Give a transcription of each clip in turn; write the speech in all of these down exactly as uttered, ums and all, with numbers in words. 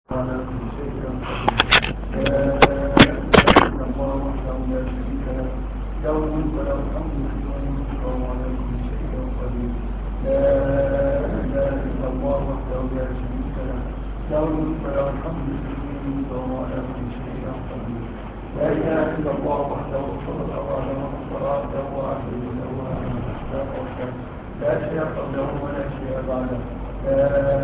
على كل شيء قدير لا إله إلا الله وحده لا شريك له له الملك وله الحمد يحيي ويميت وهو على كل شيء قدير لا إله إلا الله وحده لا شريك له له الملك وله الحمد يحيي ويميت وهو على كل شيء قدير لا إله إلا الله وحده صدق وعده ونصر عبده وعبده له أحسن وحده لا شيء قبله ولا شيء بعده لا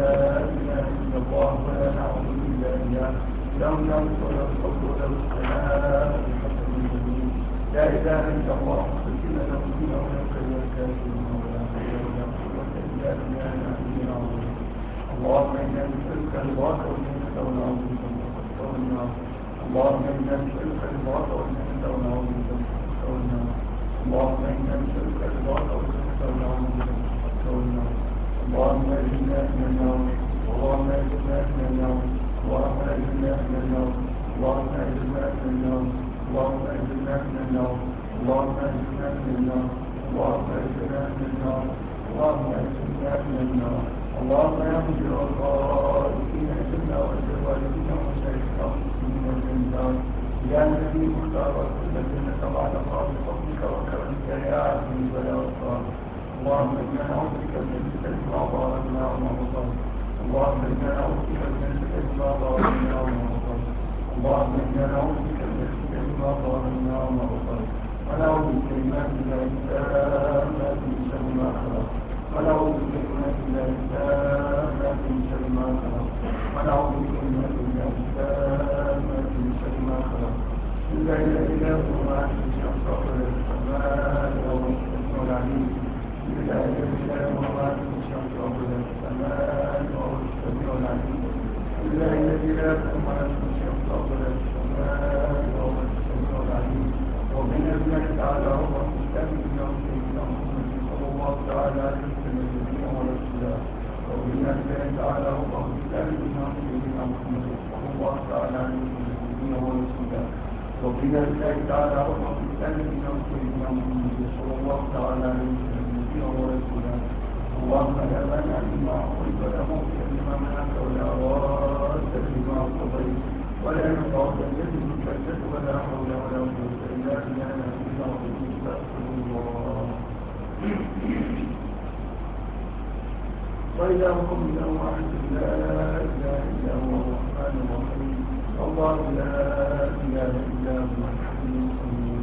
إله إلا الله ولا نعوذ إلا إياه له الملك وله الحمد وله الثناء الحسن الجميل لا إله إلا الله مخلصين له الدين ولو كره الكافرون ولا حول ولا قوة إلا بالله العلي العظيم اللهم إنا نسألك رضاك والجنة ونعوذ بك من سخطك والنار اللهم إنا نسألك رضاك والجنة ونعوذ بك من سخطك والنار اللهم إنا نسألك رضاك والجنة ونعوذ بك من سخطك والنار اللهم اجعلنا من النار اللهم اجعلنا من النار اللهم اجعلنا من النار اللهم اجعلنا من النار اللهم اجعلنا من النار اللهم اجعلنا من النار اللهم اجعلنا من النار اللهم اجعلنا من النار اللهم يا مجير الخائفين اجعلنا واجعل والدينا ومشايخنا والمسلمين والجنات يا نبي مختار كل الجنة بعد الله بفضلك وكرمك يا عزيز ويا غفار اللهم انا نعوذ بك من الفتن ما ظهر منها وما بطن اللهم انا نعوذ بك من الفتن ما ظهر منها وما بطن اللهم انا نعوذ بك من الفتن ما ظهر منها وما بطن ونعوذ بكلمات الله التامات من شر ما خلق ونعوذ بكلمات الله التامات من شر ما خلق ونعوذ بكلمات الله التامات من شر ما خلق إلا إلا إله وما أنت أصبر السماء والسماء العليم لا إله إلا هو العالم الشمس رب السماء وهو السميع العليم لا إله إلا هو العالم الشمس رب السماء وهو السميع العليم ومن الله تعالى هو الإسلام من سيدنا محمد صلى الله تعالى عليه وسلم نبيا ورسولا ومن الله تعالى هو الإسلام من سيدنا محمد صلى الله تعالى عليه وسلم نبيا ورسولا ومن الله تعالى هو الإسلام من سيدنا محمد صلى الله تعالى عليه وسلم ورسولا اللهم لا مانع لما اعطيت ولا مؤتي لما منعت ولا راد لما قضيت ولا ينفع الجد منك الجد ولا حول ولا قوه الا بالله العلي العظيم استغفر الله والهكم اله واحد لا اله الا هو الرحمن الرحيم الله لا اله الا هو الحي القيوم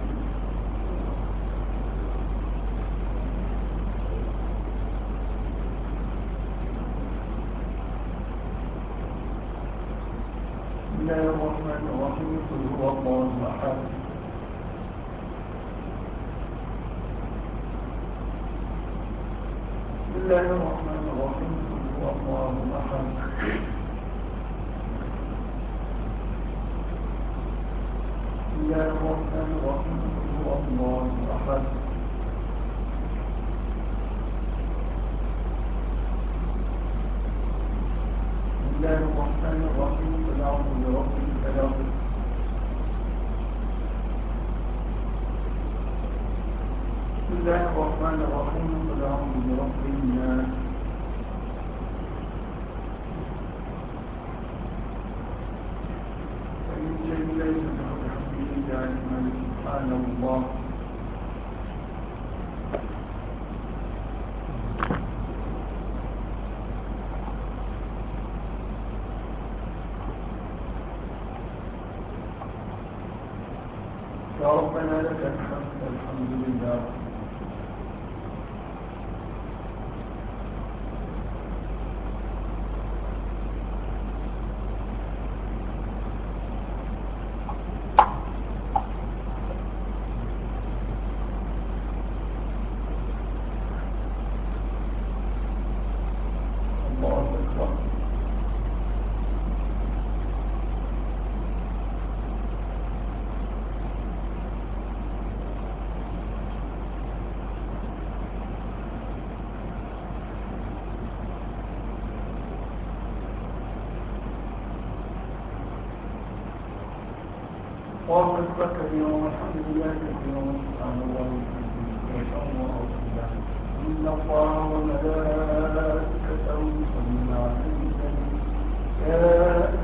بسم الله الرحمن الرحيم قل هو الله احد بسم الله الرحمن الرحيم قل هو الله احد بسم الله الرحمن الرحيم قل هو الله احد بسم الله الرحمن الرحيم قل اعوذ برب الفلق بسم الله الرحمن الرحيم قل اعوذ برب الناس فمن شيء ليس بحمده دائما سبحان الله يا ربنا لك الحمد الحمد لله الله أكبر الله أكبر كبيرا والحمد لله كثيرا وسبحان الله وبحمده وتعالى إن الله وملائكته يصلون على النبي يا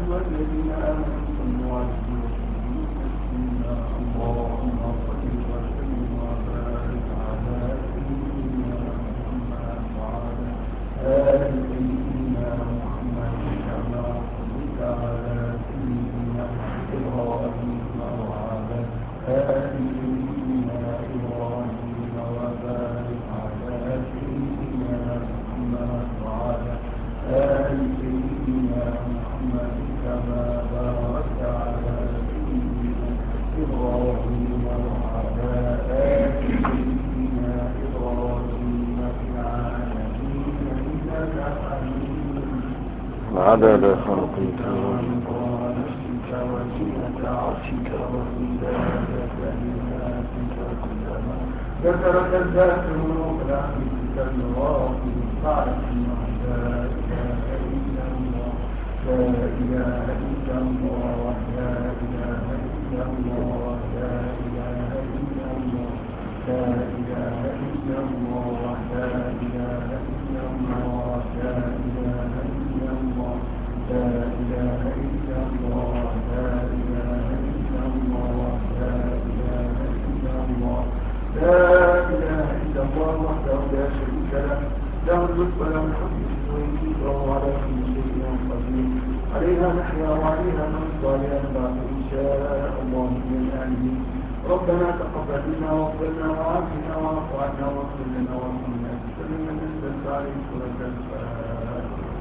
محمد كما باركت على سيدنا إبراهيم وعلى آل سيدنا إبراهيم في العالمين إنك حميد عدد خلقك ونفسك وزنة عرشك ومداد كلماتك كلما ذكرك الذاكرون بحمدك الغافل فاعلم أنه لا إله إلا الله لا إله إلا الله لا إله إلا الله لا إله إلا الله لا إله إلا الله لا إله إلا الله لا إله إلا الله لا إله إلا الله لا إله إلا الله لا إله إلا الله لا إله إلا الله وحده لا شريك له له الملك وله الحمد ويميت وهو على كل شيء قدير عليها نحيا وعليها نموت وعليها نبعث إن شاء الله من آمين ربنا تقبل منا واغفر لنا وعافنا واعف عنا واغفر لنا وارحمنا بسلم من نزلت عليك سورة الفاتحة.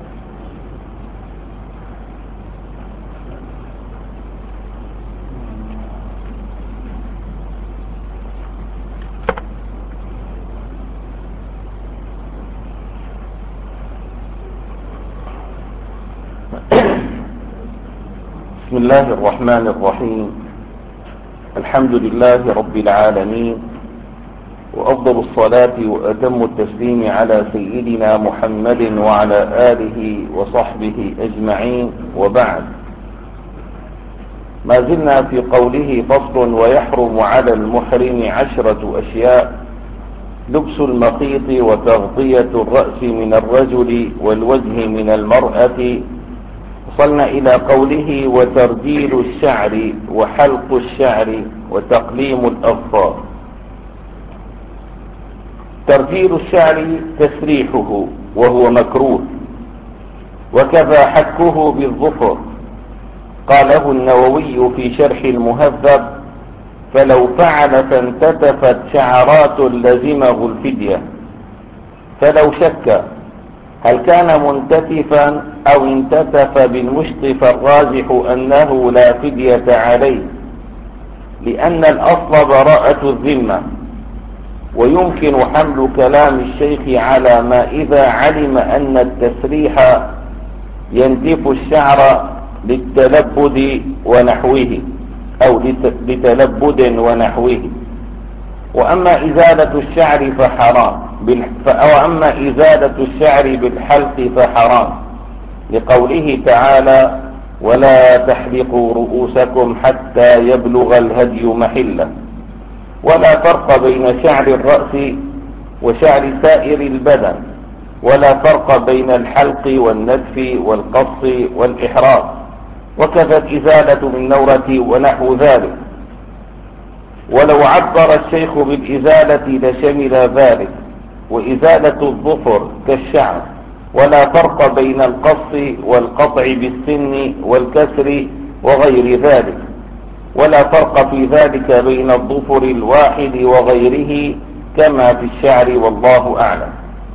بسم الله الرحمن الرحيم. الحمد لله رب العالمين، وأفضل الصلاة وأتم التسليم على سيدنا محمد وعلى آله وصحبه أجمعين، وبعد. ما زلنا في قوله فصل: ويحرم على المحرم عشرة أشياء: لبس المخيط وتغطية الرأس من الرجل والوجه من المرأة. وصلنا إلى قوله: وترجيل الشعر وحلق الشعر وتقليم الأظفار. ترجيل الشعر تسريحه وهو مكروه، وكذا حكه بالظفر. قاله النووي في شرح المهذب: فلو فعل فانتتفت شعرات لزمه الفدية. فلو شك هل كان منتتفا أو انتتف بالمشط فالراجح أنه لا فدية عليه، لأن الأصل براءة الذمة. ويمكن حمل كلام الشيخ على ما إذا علم أن التسريح ينتف الشعر للتلبد ونحوه أو لتلبد ونحوه. وأما إزالة الشعر فحرام أو أما إزالة الشعر بالحلق فحرام، لقوله تعالى: ولا تحلقوا رؤوسكم حتى يبلغ الهدي محله. ولا فرق بين شعر الرأس وشعر سائر البدن، ولا فرق بين الحلق والنتف والقص والإحراق، وكذا الإزالة بالنورة ونحو ذلك. ولو عبر الشيخ بالإزالة لشمل ذلك، وإزالة الظفر كالشعر. ولا فرق بين القص والقطع بالسن والكسر وغير ذلك. ولا فرق في ذلك بين الظفر الواحد وغيره كما في الشعر، والله أعلم.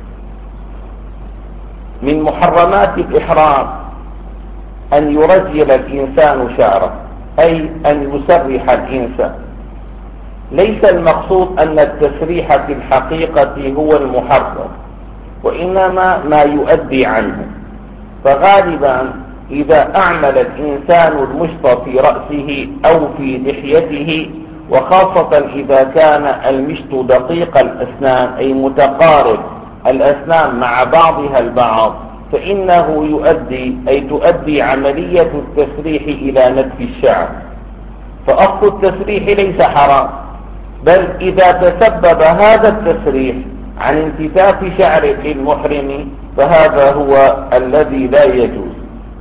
من محرمات الإحرام أن يرجل الإنسان شعره، أي أن يسرح الإنسان. ليس المقصود أن التسريح في الحقيقة هو المحرم، وإنما ما يؤدي عنه. فغالبا إذا أعمل الإنسان المشط في رأسه أو في لحيته، وخاصة إذا كان المشط دقيق الأسنان أي متقارب الأسنان مع بعضها البعض، فإنه يؤدي أي تؤدي عملية التسريح إلى نتف الشعر. فأصل التسريح ليس حرام، بل إذا تسبب هذا التسريح عن انتتاف شعر للمحرم فهذا هو الذي لا يجوز.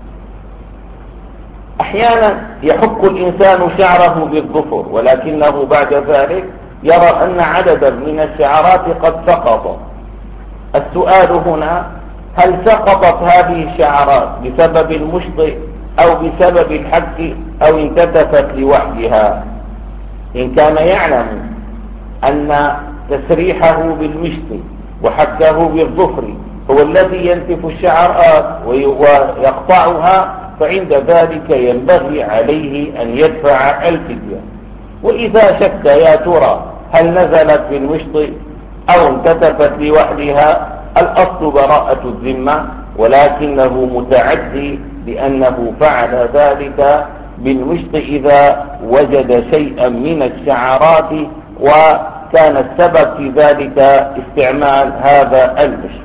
أحيانا يحك الإنسان شعره بالظفر، ولكنه بعد ذلك يرى أن عددا من الشعرات قد سقط. السؤال هنا: هل سقطت هذه الشعرات بسبب المشط أو بسبب الحك أو انتتفت لوحدها؟ إن كان يعلم أن تسريحه بالمشط وحكه بالظفر هو الذي ينتف الشعرات ويقطعها، فعند ذلك ينبغي عليه أن يدفع الفدية. وإذا شك يا ترى هل نزلت في المشط أو انكتفت لوحدها، الأصل براءة الذمة، ولكنه متعدي لأنه فعل ذلك بالمشط إذا وجد شيئا من الشعرات وكان السبب في ذلك استعمال هذا المشط.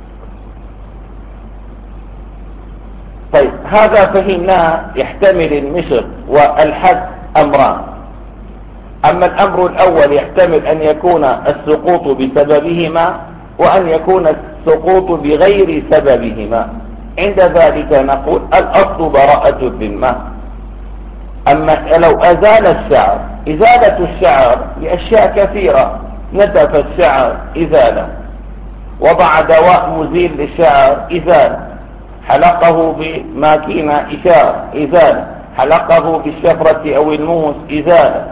طيب هذا فهمناه يحتمل المشط والحد أمران. أما الأمر الأول يحتمل أن يكون السقوط بسببهما وأن يكون السقوط بغير سببهما. عند ذلك نقول الأصل براءة الذمة. أما لو أزال الشعر، إزالة الشعر لأشياء كثيرة، نتف الشعر إزالة، وضع دواء مزيل للشعر إزالة، حلقه بماكينة إشارة إزالة، حلقه بالشفرة أو الموس إزالة،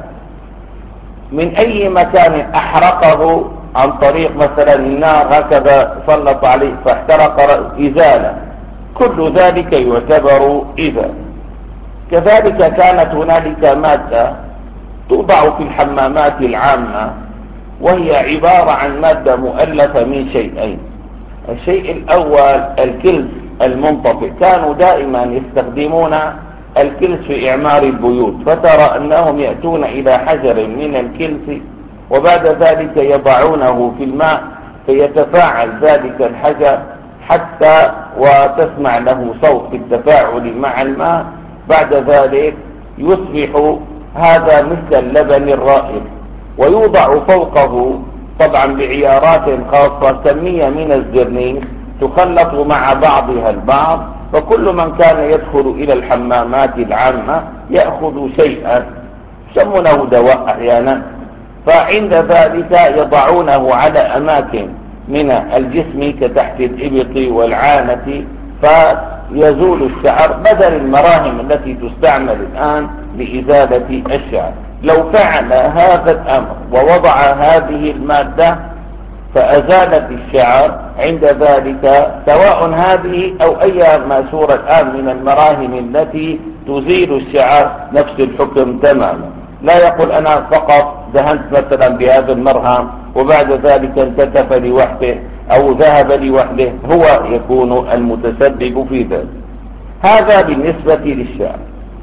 من أي مكان أحرقه عن طريق مثلا النار هكذا سلط عليه فاحترق إزالة، كل ذلك يعتبر إزالة. كذلك كانت هنالك مادة توضع في الحمامات العامة وهي عبارة عن مادة مؤلفة من شيئين. الشيء الأول الكلس المنطفئ، كانوا دائما يستخدمون الكلس في إعمار البيوت، فترى أنهم يأتون إلى حجر من الكلس وبعد ذلك يضعونه في الماء فيتفاعل ذلك الحجر حتى وتسمع له صوت في التفاعل مع الماء، بعد ذلك يصبح هذا مثل اللبن الرائب، ويوضع فوقه طبعا بعيارات خاصة كمية من الزرنيخ تخلط مع بعضها البعض، فكل من كان يدخل إلى الحمامات العامة يأخذ شيئا يسمونه دواء أحيانا، فعند ذلك يضعونه على أماكن من الجسم كتحت الإبط والعانة فيزول الشعر، بدل المراهم التي تستعمل الآن لإزالة الشعر. لو فعل هذا الأمر ووضع هذه المادة فأزالت الشعر، عند ذلك سواء هذه أو أي ماسورة الآن من المراهم التي تزيل الشعر نفس الحكم تماما. لا يقول أنا فقط دهنت مثلا بهذا المرهم وبعد ذلك انتكف لوحده أو ذهب لوحده، هو يكون المتسبب في ذلك. هذا بالنسبة للشعر.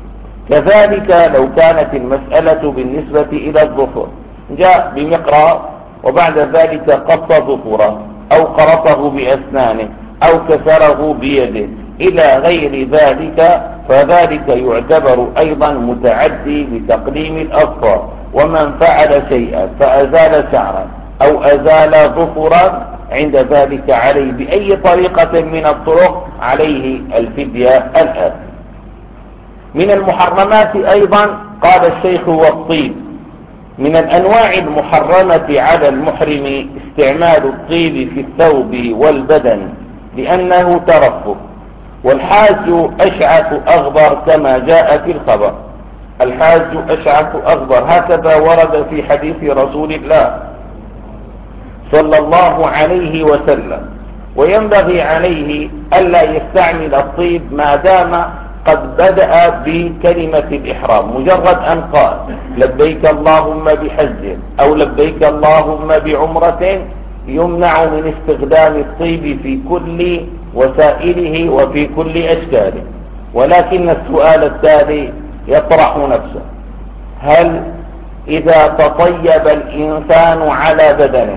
كذلك لو كانت المسألة بالنسبة إلى الظفر، جاء بمقراض وبعد ذلك قص ظفره أو قرصه بأسنانه أو كسره بيده إلى غير ذلك، فذلك يعتبر أيضا متعدي بتقليم الأظفار. ومن فعل شيئا فأزال شعرا أو أزال ظفرا، عند ذلك عليه بأي طريقة من الطرق عليه الفدية الآن. من المحرمات أيضا قال الشيخ والطيب، من الأنواع المحرمة على المحرم استعمال الطيب في الثوب والبدن لأنه ترفه، والحاج أشعث أغبر كما جاء في الخبر. الحاج أشعث أغبر هكذا ورد في حديث رسول الله صلى الله عليه وسلم. وينبغي عليه ألا يستعمل الطيب ما دام قد بدأ بكلمة الإحرام، مجرد أن قال لبيك اللهم بحج أو لبيك اللهم بعمرة يمنع من استخدام الطيب في كل وسائله وفي كل أشكاله. ولكن السؤال التالي يطرح نفسه: هل إذا تطيب الإنسان على بدنه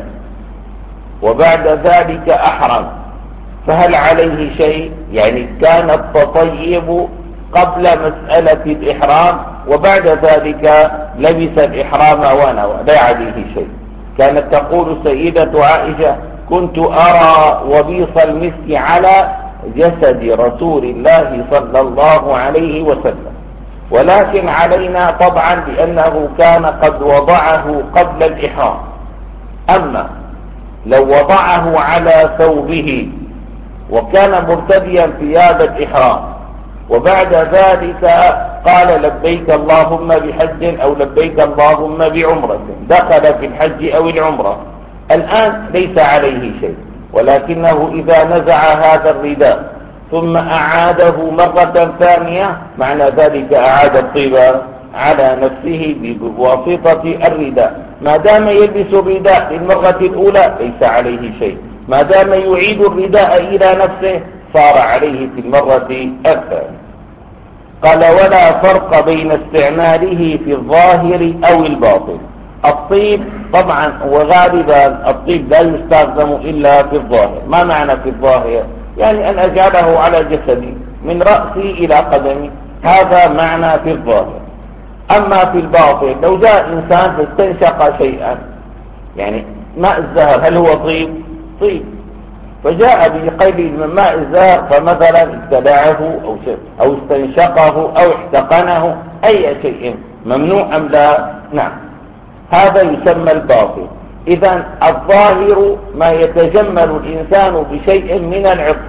وبعد ذلك أحرم فهل عليه شيء؟ يعني كان التطيب قبل مسألة الإحرام وبعد ذلك لبس الإحرام ونوى، لا عليه شيء. كانت تقول سيدة عائشة: كنت أرى وبيص المسك على جسد رسول الله صلى الله عليه وسلم، ولكن علينا طبعا لأنه كان قد وضعه قبل الإحرام. أما لو وضعه على ثوبه وكان مرتديا ثياب الإحرام وبعد ذلك قال لبيك اللهم بحج أو لبيك اللهم بعمرة، دخل في الحج أو العمرة، الآن ليس عليه شيء، ولكنه إذا نزع هذا الرداء ثم أعاده مرة ثانية، معنى ذلك أعاد الطيب على نفسه بواسطة الرداء. ما دام يلبس الرداء للمرة الأولى ليس عليه شيء، ما دام يعيد الرداء إلى نفسه صار عليه في المرة الثانية. قال ولا فرق بين استعماله في الظاهر أو الباطن. الطيب طبعا وغالبا الطيب لا يستخدم إلا في الظاهر. ما معنى في الظاهر؟ يعني أن أجعله على جسدي من رأسي إلى قدمي، هذا معنى في الظاهر. أما في الباطن لو جاء إنسان فاستنشق شيئا، يعني ماء الزهر هل هو طيب؟ طيب، فجاء بقيد من ماء الزهر فمثلا ابتلعه أو, أو استنشقه أو احتقنه، أي شيء ممنوع أم لا؟ نعم، هذا يسمى الباطن. إذن الظاهر ما يتجمل الإنسان بشيء من العطر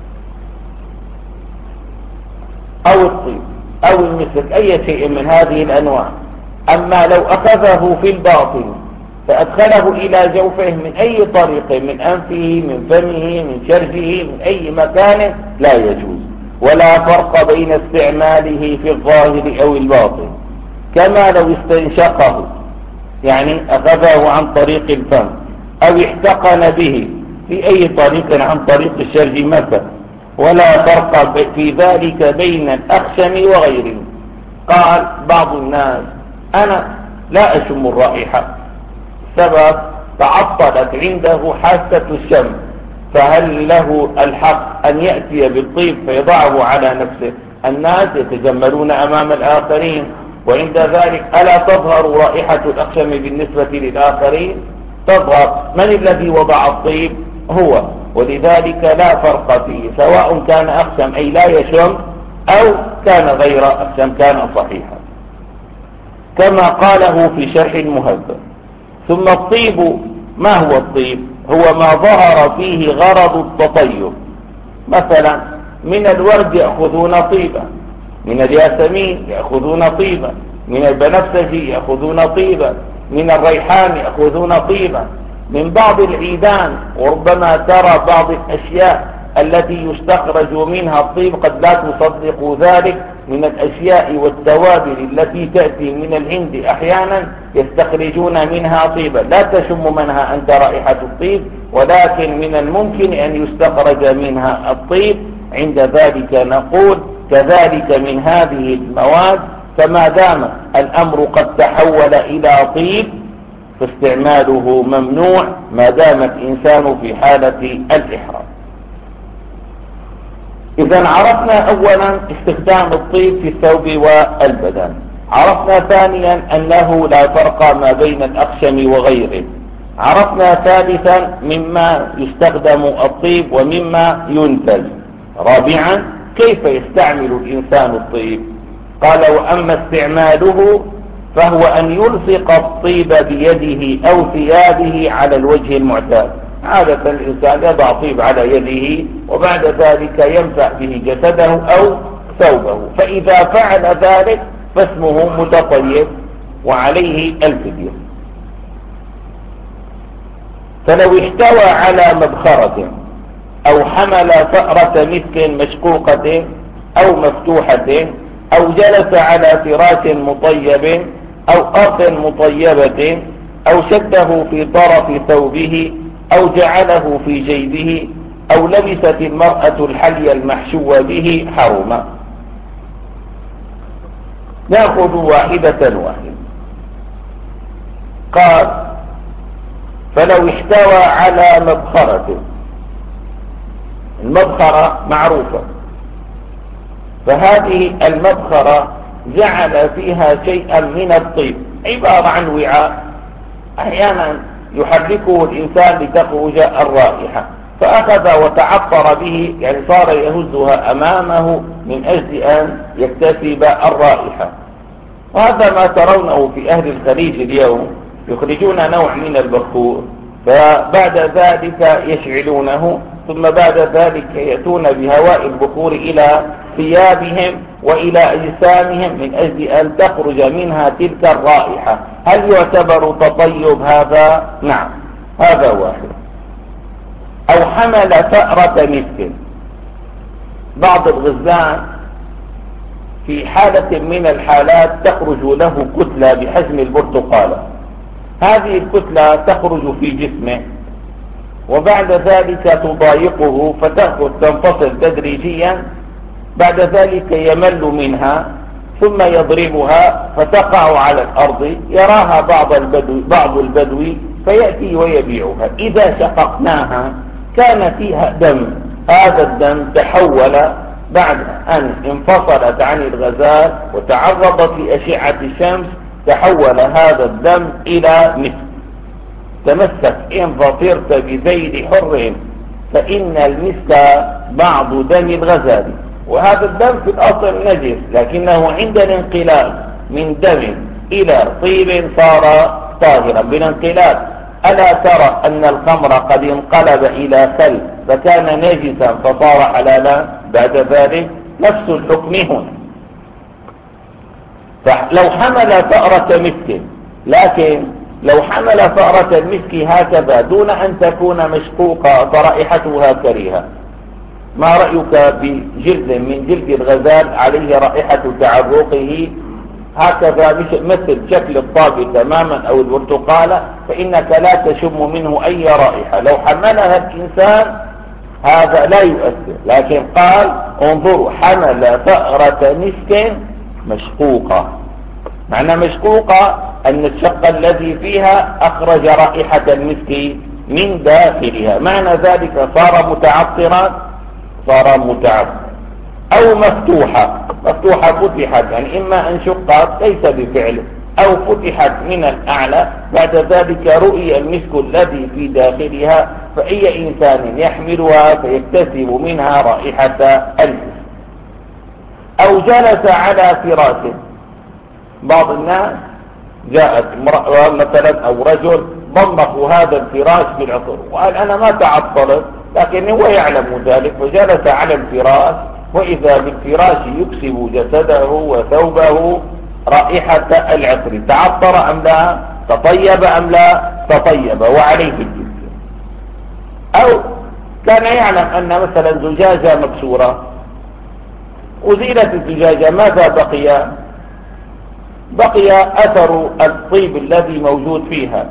أو الطيب أو المسك، أي شيء من هذه الأنواع. أما لو أخذه في الباطن فأدخله إلى جوفه من أي طريق، من أنفه، من فمه، من شرجه، من أي مكان، لا يجوز. ولا فرق بين استعماله في الظاهر أو الباطن. كما لو استنشقه، يعني أخذه عن طريق الفم أو احتقن به في أي طريق عن طريق الشرج مثلا، ولا فرق في ذلك بين الأخشم وغيره. قال بعض الناس أنا لا أشم الرائحة، سبب تعطلت عنده حاسة الشم، فهل له الحق أن يأتي بالطيب فيضعه على نفسه؟ الناس يتجملون أمام الآخرين، وعند ذلك ألا تظهر رائحة الأخشم بالنسبة للآخرين؟ تظهر. من الذي وضع الطيب؟ هو. ولذلك لا فرق فيه، سواء كان أخشم أي لا يشم أو كان غير أخشم، كان صحيحا، كما قاله في شرح المهذب. ثم الطيب، ما هو الطيب؟ هو ما ظهر فيه غرض التطيب. مثلا من الورد يأخذون طيبا، من الياسمين يأخذون طيبا، من البنفسجي يأخذون طيبا، من الريحان يأخذون طيبا، من بعض العيدان، وربما ترى بعض الأشياء التي يستخرج منها الطيب قد لا تصدق ذلك، من الأشياء والتوابل التي تأتي من الهند أحيانا يستخرجون منها طيبا، لا تشم منها أنت رائحة الطيب، ولكن من الممكن أن يستخرج منها الطيب. عند ذلك نقول كذلك من هذه المواد، فما دام الأمر قد تحول إلى طيب فاستعماله ممنوع ما دام الإنسان في حالة الإحرام. إذن عرفنا أولا استخدام الطيب في الثوب والبدن. عرفنا ثانيا أنه لا فرق ما بين الأخشم وغيره. عرفنا ثالثا مما يستخدم الطيب ومما ينتج. رابعا كيف يستعمل الإنسان الطيب؟ قال وأما استعماله فهو أن يلصق الطيب بيده أو ثيابه على الوجه المعتاد. عادة الإنسان يضع طيب على يده وبعد ذلك يمسح به جسده أو ثوبه، فإذا فعل ذلك فاسمه متطيب وعليه الفدية. فلو احتوى على مبخرة أو حمل فأرة مسك مشقوقة أو مفتوحة أو جلس على فراش مطيب أو أرض مطيبة أو شده في طرف ثوبه أو جعله في جيبه أو لبست المرأة الحلي المحشو به حرم. نأخذ واحدة واحدة. قال فلو احتوى على مبخرة، المبخرة معروفة، فهذه المبخرة جعل فيها شيئا من الطيب، عبارة عن وعاء أحيانا يحركه الإنسان لتخرج الرائحة، فأخذ وتعطر به، يعني صار يهزها أمامه من أجل أن يكتسب الرائحة. وهذا ما ترونه في أهل الخليج اليوم، يخرجون نوع من البخور فبعد ذلك يشعلونه، ثم بعد ذلك يأتون بهواء البخور إلى ثيابهم وإلى أجسامهم من أجل أن تخرج منها تلك الرائحة. هل يعتبر تطيب هذا؟ نعم، هذا واحد. أو حمل فأرة مسك، بعض الغزلان في حالة من الحالات تخرج له كتلة بحجم البرتقالة، هذه الكتلة تخرج في جسمه وبعد ذلك تضايقه فتأخذ تنفصل تدريجيا، بعد ذلك يمل منها ثم يضربها فتقع على الأرض، يراها بعض البدو, بعض البدو فيأتي ويبيعها. إذا شققناها كان فيها دم، هذا الدم تحول بعد أن انفصلت عن الغزال وتعرضت لأشعة الشمس، تحول هذا الدم إلى مسك. تمسك إن ظفرت بذيل حر فإن المسك بعض دم الغزال، وهذا الدم في الأصل نجس، لكنه عند الانقلاب من دم إلى طيب صار طاهرا بالانقلاب. ألا ترى أن الخمر قد انقلب إلى خل فكان نجسا فصار حلالا بعد ذلك؟ نفس الحكم هنا. فلو حمل ثأرة مسك، لكن لو حمل ثأرة المسك هكذا دون أن تكون مشقوقة فرائحتها كريهة، ما رأيك بجلد من جلد الغزال عليه رائحة تعرقه هكذا مثل شكل الطاب تماما أو البرتقالة، فإنك لا تشم منه أي رائحة. لو حملها الإنسان هذا لا يؤثر، لكن قال انظروا حمل ثأرة مسك مشقوقة، معنى مشقوقة أن الشق الذي فيها أخرج رائحة المسك من داخلها، معنى ذلك صار متعطرا، صار متعطر. أو مفتوحة، مفتوحة فتحت يعني إما أن شقت ليس بفعل أو فتحت من الأعلى، بعد ذلك رؤي المسك الذي في داخلها، فأي إنسان يحملها فيكتسب منها رائحة المسك. أو جلس على فراش، بعض الناس جاءت امرأة مثلا أو رجل ضمخوا هذا الفراش بالعطر وقال أنا ما تعطلت، لكن هو يعلم ذلك فجلس على الفراش، وإذا بالفراش يكسب جسده وثوبه رائحة العطر. تعطر أم لا؟ تطيب أم لا؟ تطيب وعليه الجزية. أو كان يعلم أن مثلا زجاجة مكسورة، أزيلت الزجاجة، ماذا بقي؟ بقي أثر الطيب الذي موجود فيها،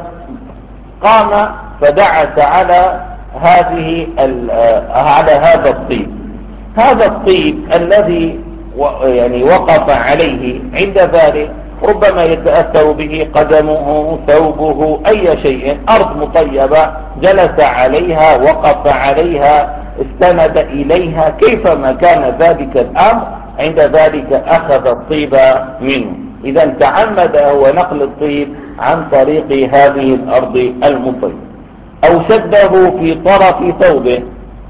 فقام فدعس على هذه على هذا الطيب. هذا الطيب الذي يعني وقف عليه عند ذلك ربما يتأثر به قدمه، ثوبه، أي شيء، أرض مطيبة جلس عليها، وقف عليها، استند إليها، كيفما كان ذلك الأمر عند ذلك أخذ الطيب منه. إذا تعمد هو نقل الطيب عن طريق هذه الأرض المطيبة. أو شده في طرف ثوبه،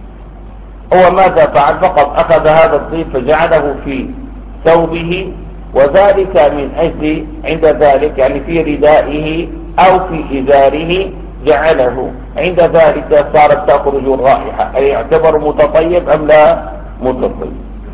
هو ماذا فعل؟ فقط أخذ هذا الطيب فجعله في ثوبه، وذلك من أجل عند ذلك يعني في ردائه أو في إزاره جعله، عند ذلك صارت تخرج الرائحة، أي يعتبر متطيب أم لا متطيب.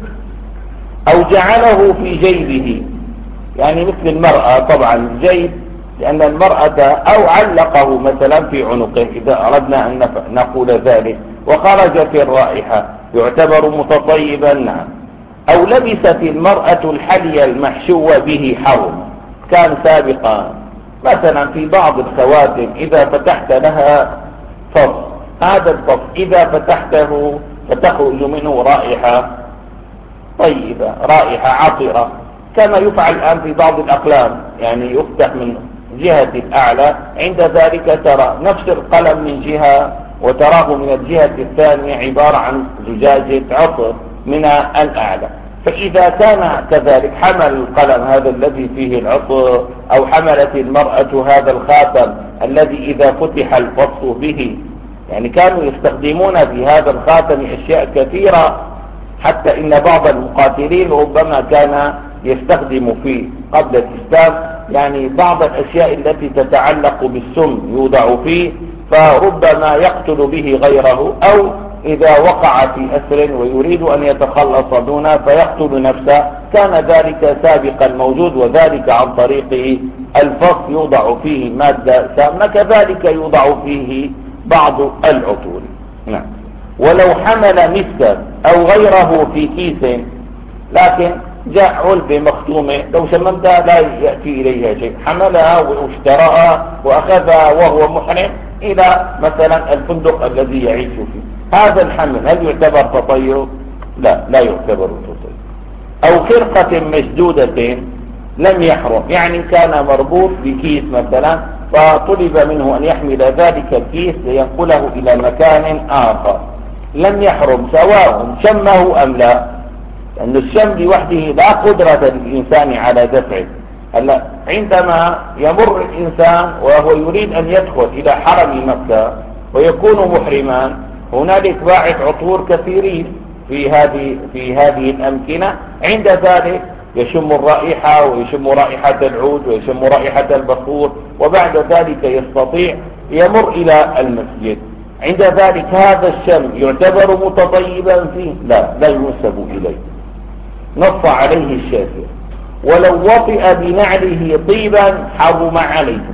أو جعله في جيبه، يعني مثل المرأة طبعا جيب، لأن المرأة أو علقه مثلا في عنقه إذا أردنا أن نقول ذلك وخرجت الرائحة يعتبر متطيبا. نعم. أو لبست المرأة الحلي المحشو به حرم، كان سابقا مثلا في بعض الخواتم إذا فتحت لها فص، هذا الفص إذا فتحته فتخرج منه رائحة طيبة، رائحة عطرة، كما يفعل الآن في بعض الأقلام، يعني يفتح من جهة الأعلى، عند ذلك ترى نفس القلم من جهة وتراه من الجهة الثانية عبارة عن زجاجة عطر من الأعلى. فإذا كان كذلك حمل القلم هذا الذي فيه العطر، أو حملت المرأة هذا الخاتم الذي إذا فتح الفص به، يعني كانوا يستخدمون في هذا الخاتم أشياء كثيرة، حتى إن بعض المقاتلين ربما كان يستخدم فيه قبل الإسلام يعني بعض الأشياء التي تتعلق بالسم يوضع فيه، فربما يقتل به غيره، أو إذا وقع في أسر ويريد أن يتخلص دونه فيقتل نفسه، كان ذلك سابقا موجود، وذلك عن طريق الفص يوضع فيه مادة سامة، كذلك يوضع فيه بعض العطور. نعم. ولو حمل مسكا أو غيره في كيس، لكن جاء علبة مختومة لو شممتها لا يأتي إليها شيء، حملها واشتراها وأخذها وهو محرم إلى مثلا الفندق الذي يعيش فيه، هذا الحمل هل يعتبر تطيب؟ لا، لا يعتبر تطيب. أو خرقة مشدودة لم يحرم، يعني كان مربوط بكيس مثلا فطلب منه أن يحمل ذلك الكيس لينقله إلى مكان آخر، لم يحرم سواء شمه أم لا، لأن الشم لوحده لا قدرة للإنسان على دفعه. هلا عندما يمر الإنسان وهو يريد أن يدخل إلى حرم مكة ويكون محرما، هنالك باعث عطور كثيرين في هذه في هذه الأمكنة، عند ذلك يشم الرائحة ويشم رائحة العود ويشم رائحة البخور، وبعد ذلك يستطيع يمر إلى المسجد. عند ذلك هذا الشم يعتبر متطيبا فيه؟ لا، لا ينسب إليه، نص عليه الشافعي. ولو وطئ بنعله طيبا حرم عليه.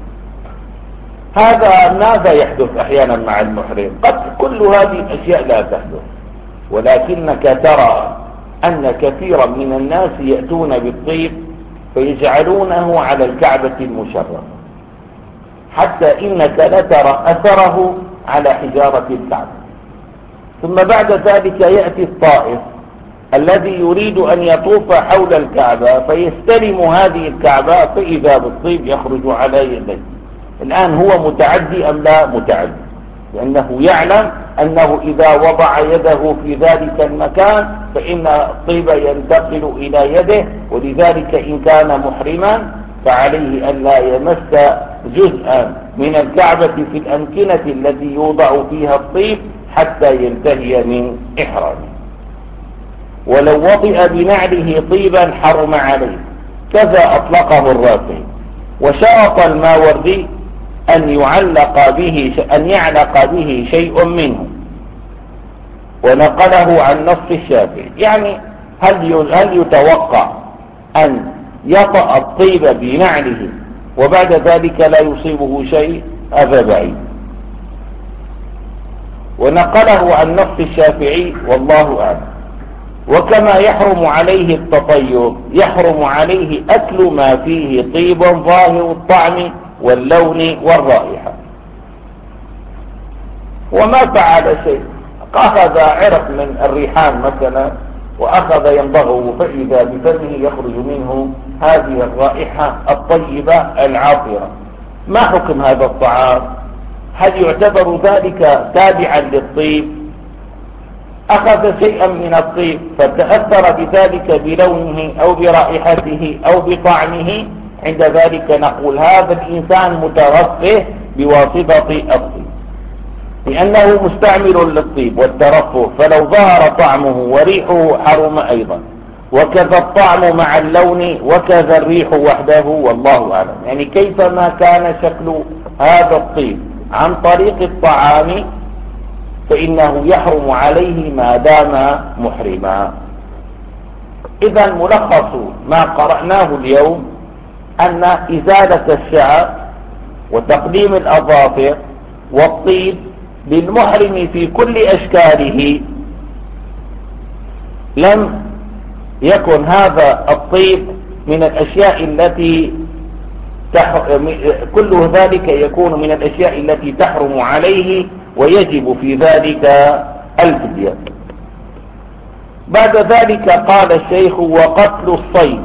هذا ماذا يحدث أحيانا مع المحرم؟ قد كل هذه الأشياء لا تحدث، ولكنك ترى أن كثيرا من الناس يأتون بالطيب فيجعلونه على الكعبة المشرفة، حتى إنك لترى أثره على حجارة الكعبة. ثم بعد ذلك يأتي الطائف الذي يريد أن يطوف حول الكعبة فيستلم هذه الكعبة فإذا بالطيب يخرج على يديه. الآن هو متعدي أم لا متعدي؟ لأنه يعلم أنه إذا وضع يده في ذلك المكان فإن الطيب ينتقل إلى يده، ولذلك إن كان محرما فعليه أن لا يمس جزءا من الكعبة في الأمكنة التي يوضع فيها الطيب حتى ينتهي من إحرامه. ولو وطئ بنعله طيبا حرم عليه، كذا أطلقه الرافعي. وشرط الماوردي أن يعلق به أن يعلق به شيء منه، ونقله عن نص الشافعي. يعني هل هل يتوقع أن يطأ الطيب بنعله وبعد ذلك لا يصيبه شيء؟ هذا بعيد. ونقله عن نص الشافعي والله أعلم. وكما يحرم عليه التطيب يحرم عليه أكل ما فيه طيب ظاهر الطعم واللون والرائحة. وما فعل شيء، أخذ عرق من الريحان مثلا وأخذ ينضغه فإذا بفمه يخرج منه هذه الرائحة الطيبة العاطرة، ما حكم هذا الطعام؟ هل يعتبر ذلك تابعا للطيب؟ أخذ شيئا من الطيب فتأثر بذلك بلونه أو برائحته أو بطعمه، عند ذلك نقول هذا الإنسان مترفه بواسطة الطيب، لأنه مستعمل للطيب والترفه، فلو ظهر طعمه وريحه حرم أيضا، وكذا الطعم مع اللون وكذا الريح وحده والله أعلم. يعني كيفما كان شكل هذا الطيب عن طريق الطعام فإنه يحرم عليه ما دام محرما. إذا ملخص ما قرأناه اليوم أن إزالة الشعر وتقديم الأظافر والطيب للمحرم في كل أشكاله لم يكن هذا الطيب من الأشياء التي تح... كل ذلك يكون من الأشياء التي تحرم عليه ويجب في ذلك الفدية. بعد ذلك قال الشيخ: وقتل الصيد.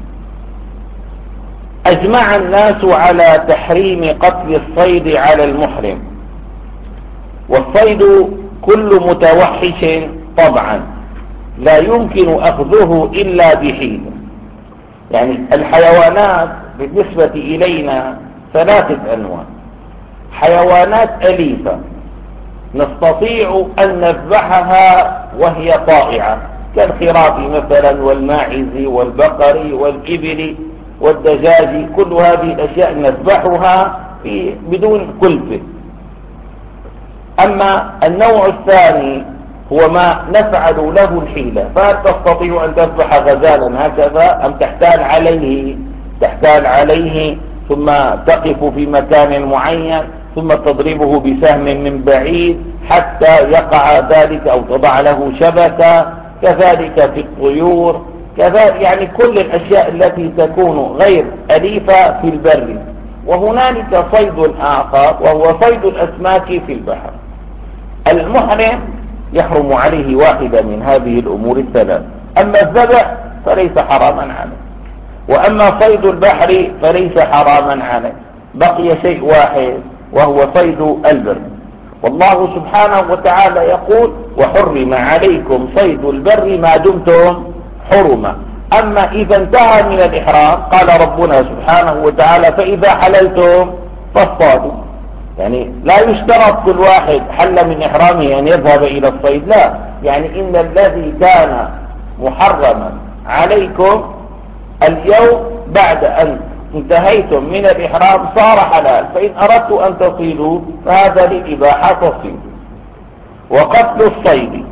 أجمع الناس على تحريم قتل الصيد على المحرم، والصيد كل متوحش طبعا لا يمكن أخذه إلا بحين. يعني الحيوانات بالنسبة إلينا ثلاثة أنواع: حيوانات أليفة نستطيع أن نذبحها وهي طائعة كالخراف مثلا والماعز والبقر والإبل والدجاج، كل هذه الأشياء نذبحها في بدون كلفة. أما النوع الثاني هو ما نفعل له الحيلة، فهل تستطيع أن تذبح غزالا هكذا أم تحتال عليه تحتال عليه ثم تقف في مكان معين ثم تضربه بسهم من بعيد حتى يقع ذلك أو تضع له شبكة، كذلك في الطيور، كذلك يعني كل الأشياء التي تكون غير أليفة في البر. وهنالك صيد آخر وهو صيد الأسماك في البحر. المحرم يحرم عليه واحدة من هذه الأمور الثلاث، أما الذبح فليس حراما عليه، وأما صيد البحر فليس حراما عليه. بقي شيء واحد وهو صيد البر. والله سبحانه وتعالى يقول: وحرم عليكم صيد البر ما دمتم حرما. أما إذا انتهى من الإحرام قال ربنا سبحانه وتعالى: فإذا حللتم فاصطادوا. يعني لا يشترط كل واحد حل من إحرامه أن يذهب إلى الصيد، لا، يعني إن الذي كان محرما عليكم اليوم بعد أن انتهيتم من الإحرام صار حلال، فإن أردت أن تصيدوا فهذا للإباحة تصيدوا. وقتل الصيد،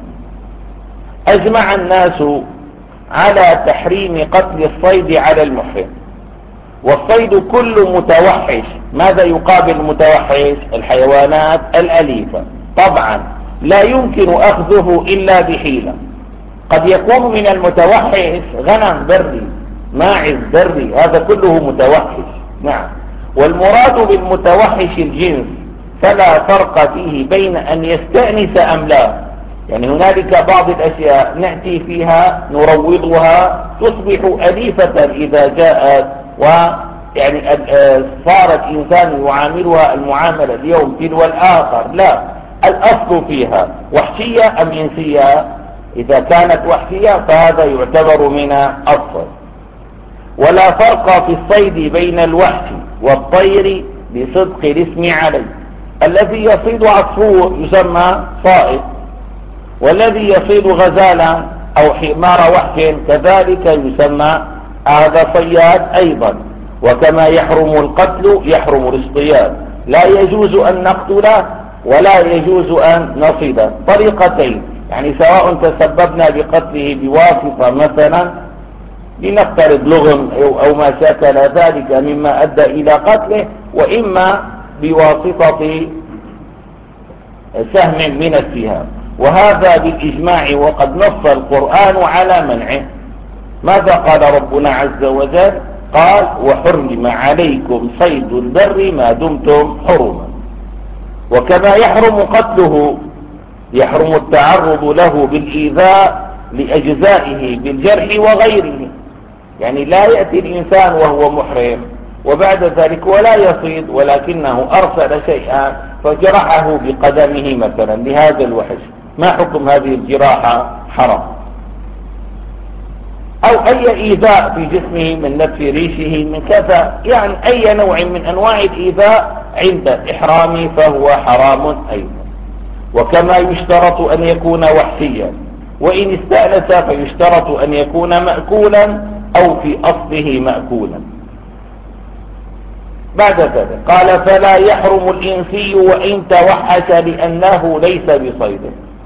أجمع الناس على تحريم قتل الصيد على المحرم. والصيد كل متوحش. ماذا يقابل المتوحش؟ الحيوانات الأليفة. طبعا لا يمكن أخذه إلا بحيلة. قد يكون من المتوحش غنم بري، ماعز بري، هذا كله متوحش. نعم. والمراد بالمتوحش الجنس، فلا فرق فيه بين أن يستأنس أم لا. يعني هنالك بعض الأشياء نأتي فيها نروضها تصبح أليفة إذا جاءت، ويعني صار الإنسان يعاملها المعاملة اليوم تلو الآخر، لا، الأصل فيها وحشية أم إنسية. إذا كانت وحشية فهذا يعتبر من الصيد. ولا فرق في الصيد بين الوحش والطير بصدق الاسم عليه. الذي يصيد عصفور يسمى صائد، والذي يصيد غزالا أو حمار وحش كذلك يسمى هذا صياد أيضا. وكما يحرم القتل يحرم الاصطياد، لا يجوز أن نقتله ولا يجوز أن نصيده. طريقتين، يعني سواء تسببنا بقتله بواسطة مثلا لنفترض لغم أو ما شاكل ذلك مما أدى إلى قتله، وإما بواسطة سهم من السهام، وهذا بالإجماع، وقد نص القرآن على منعه. ماذا قال ربنا عز وجل؟ قال: وحرم عليكم صيد البر ما دمتم حرما. وكما يحرم قتله يحرم التعرض له بالإيذاء لأجزائه بالجرح وغيره. يعني لا يأتي الإنسان وهو محرم وبعد ذلك ولا يصيد، ولكنه أرسل شيئا فجرحه بقدمه مثلا لهذا الوحش، ما حكم هذه الجراحة؟ حرام. أو أي إيذاء في جسمه من نتف ريشه من كذا، يعني أي نوع من أنواع الإيذاء عند الإحرام فهو حرام أيضا. وكما يشترط أن يكون وحشيا، وإن استأنس فيشترط أن يكون مأكولا أو في أصله مأكولا. بعد ذلك قال: فلا يحرم الإنسي وإن توحش لأنه ليس بصيد.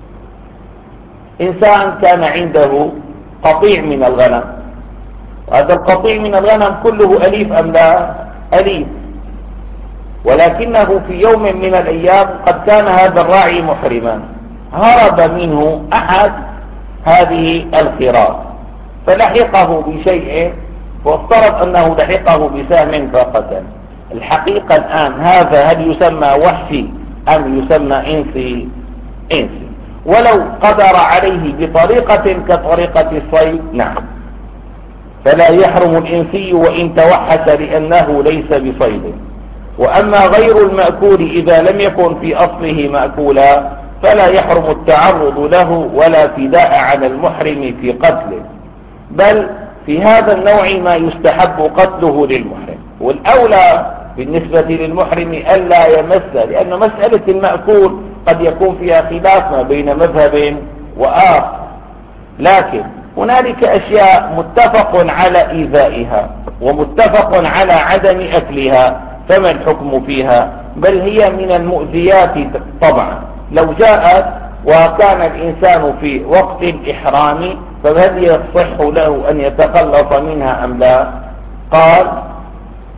إنسان كان عنده قطيع من الغنم، هذا القطيع من الغنم كله أليف أم لا؟ أليف، ولكنه في يوم من الأيام قد كان هذا الراعي محرما، هرب منه أحد هذه الخراف فلحقه بشيء، وافترض أنه لحقه بسهم فقتل. الحقيقة الآن هذا هل يسمى وحشي أم يسمى إنسي؟ إنسي. ولو قدر عليه بطريقة كطريقة الصيد نعم. فلا يحرم الإنسي وإن توحش لأنه ليس بصيد. وأما غير المأكول إذا لم يكن في أصله مأكولا فلا يحرم التعرض له ولا فداء على المحرم في قتله، بل في هذا النوع ما يستحب قتله للمحرم. والأولى بالنسبة للمحرم ألا يمس، لأن مسألة المأكول قد يكون فيها خلاف ما بين مذهب وآخر، لكن هنالك أشياء متفق على إيذائها ومتفق على عدم أكلها، فما الحكم فيها؟ بل هي من المؤذيات طبعا. لو جاءت وكان الإنسان في وقت الإحرام فهل يصح له أن يتخلص منها أم لا؟ قال: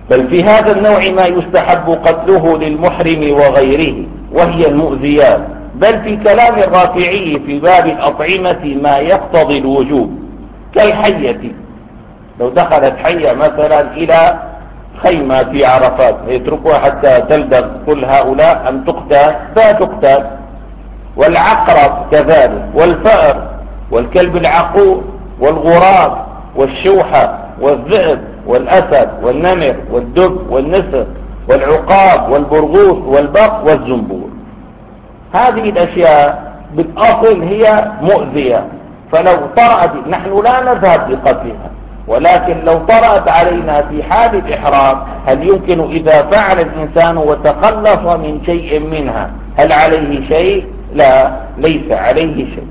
بل في هذا النوع ما يستحب قتله للمحرم وغيره وهي المؤذيات. بل في كلام الرافعي في باب الأطعمة ما يقتضي الوجوب كالحية، لو دخلت حية مثلا إلى خيمة في عرفات يتركوها حتى تلدغ كل هؤلاء أم تقتل؟ لا تقتل. والعقرب كذلك، والفأر، والكلب العقور، والغراب، والشوحة، والذئب، والأسد، والنمر، والدب، والنسر، والعقاب، والبرغوث، والبق، والزنبور. هذه الأشياء بالأصل هي مؤذية، فلو طرأت نحن لا نذهب لقتلها، ولكن لو طرأت علينا في حال الإحرام هل يمكن إذا فعل الإنسان وتخلص من شيء منها هل عليه شيء؟ لا، ليس عليه شيء.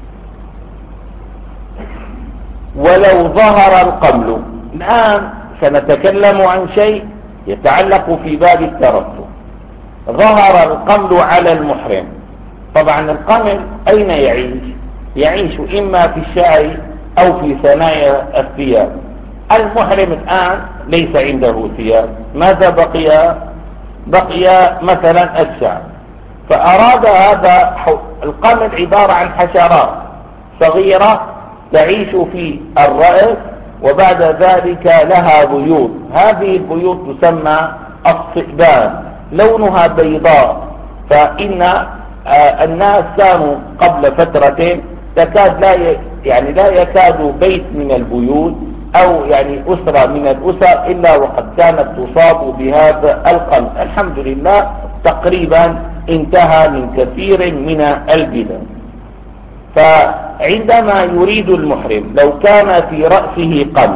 ولو ظهر القمل، الآن سنتكلم عن شيء يتعلق في باب الترتب. ظهر القمل على المحرم، طبعا القمل أين يعيش؟ يعيش إما في الشعر أو في ثنايا الثياب. المحرم الآن ليس عنده ثياب، ماذا بقي؟ بقي مثلا الشعر، فأراد هذا القمل عبارة عن حشرات صغيرة تعيش في الرأس، وبعد ذلك لها بيوض، هذه البيوض تسمى الصئبان، لونها بيضاء. فإن آه الناس كانوا قبل فترة تكاد لا ي... يعني لا يكاد بيت من البيوت أو يعني أسرة من الأسر إلا وقد كانت تصاب بهذا القمل. الحمد لله تقريبا انتهى من كثير من البلاد. فعندما يريد المحرم لو كان في رأسه قمل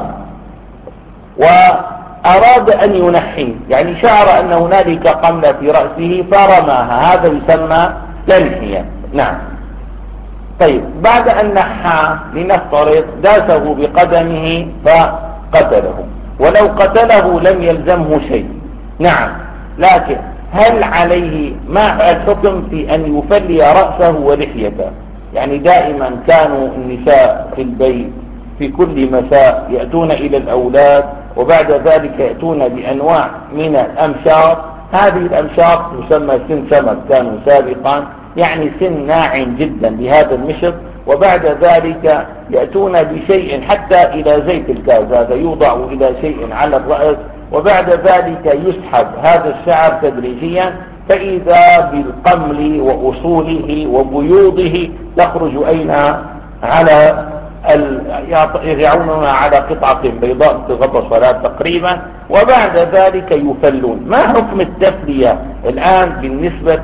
وأراد أن ينحي، يعني شعر أن هنالك قمل في رأسه فرماها، هذا يسمى تنحية. نعم. طيب بعد أن نحى لنفترض داسه بقدمه فقتله، ولو قتله لم يلزمه شيء. نعم، لكن هل عليه ما الحكم في أن يفلي رأسه ولحيته؟ يعني دائما كانوا النساء في البيت في كل مساء يأتون إلى الأولاد وبعد ذلك يأتون بأنواع من الأمشاط، هذه الأمشاط تسمى سن سمك كانوا سابقا، يعني سن ناعم جدا لهذا المشط، وبعد ذلك يأتون بشيء حتى إلى زيت الكاز، هذا يوضع إلى شيء على الرأس، وبعد ذلك يسحب هذا الشعر تدريجيا، فإذا بالقمل وأصوله وبيوضه تخرج أين؟ على يضعونها على قطعة بيضاء تغطى الصلاة تقريبا، وبعد ذلك يفلون. ما حكم التفلية الآن بالنسبة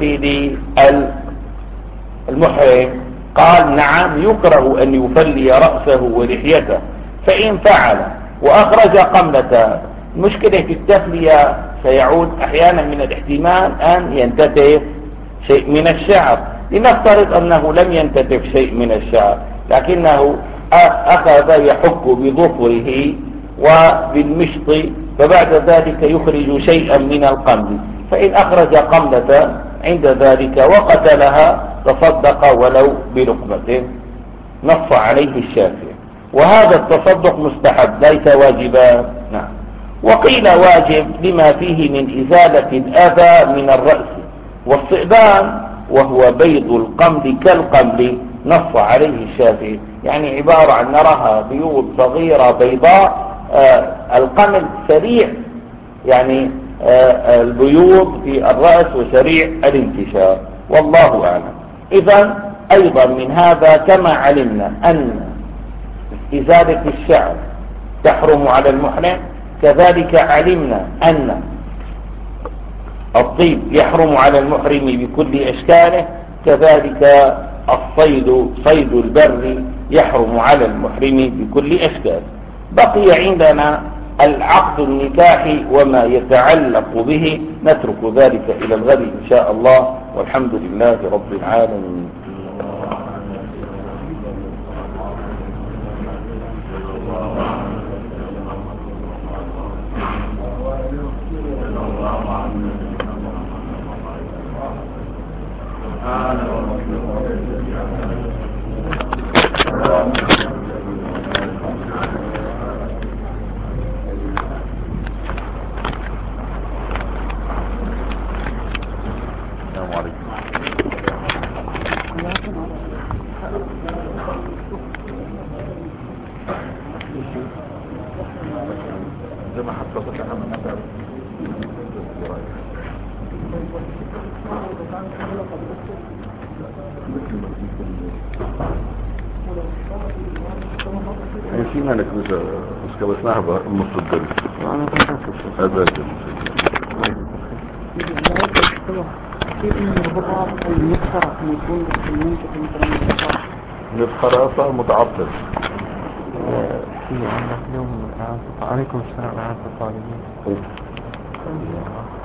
للمحرم؟ قال نعم، يكره أن يفلي رأسه ولحيته، فإن فعل وأخرج قملته. المشكلة في التفلية سيعود أحيانا من الاحتمال أن ينتتف شيء من الشعر، لنفترض أنه لم ينتتف شيء من الشعر لكنه أخذ يحك بظفره وبالمشط، فبعد ذلك يخرج شيئا من القمل، فإن أخرج قملة عند ذلك وقتلها تصدق ولو بلقمة، نص عليه الشافعي. وهذا التصدق مستحب ليس واجبا. نعم. وقيل واجب لما فيه من إزالة الأذى من الرأس. والصئبان وهو بيض القمل كالقمل، نص عليه الشافعي، يعني عبارة عن نراها بيوض صغيرة بيضاء. آه القمل سريع، يعني آه البيوض في الرأس وسريع الانتشار، والله أعلم. إذن أيضا من هذا كما علمنا أن إزالة الشعر تحرم على المحرم، كذلك علمنا أن الطيب يحرم على المحرم بكل أشكاله، كذلك الصيد صيد البر يحرم على المحرم بكل أشكاله. بقي عندنا العقد النكاحي وما يتعلق به، نترك ذلك إلى الغد إن شاء الله، والحمد لله رب العالمين. زي ما حصلت لنا من هذا فينا نكنسة مسكبتناها بنص الدرس هذا الجنس نبخر أصلا متعطل في عندك يوم عليكم السلام عليكم الطالبين